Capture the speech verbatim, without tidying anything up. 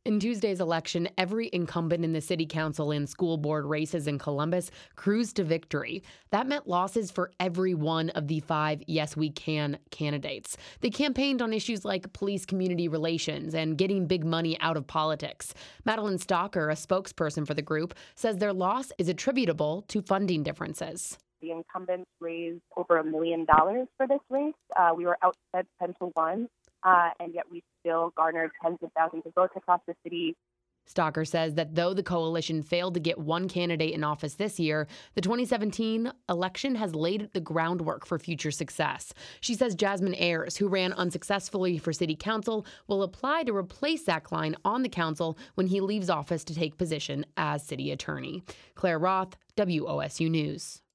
In Tuesday's election, every incumbent in the city council and school board races in Columbus cruised to victory. That meant losses for every one of the five Yes We Can candidates. They campaigned on issues like police community relations and getting big money out of politics. Madeline Stalker, a spokesperson for the group, says their loss is attributable to funding differences. The incumbents raised over a million dollars for this race. Uh, we were outspent ten to one. Uh, and yet we still garnered tens of thousands of votes across the city. Stalker says that though the coalition failed to get one candidate in office this year, the twenty seventeen election has laid the groundwork for future success. She says Jasmine Ayers, who ran unsuccessfully for city council, will apply to replace Zach Klein on the council when he leaves office to take position as city attorney. Claire Roth, W O S U News.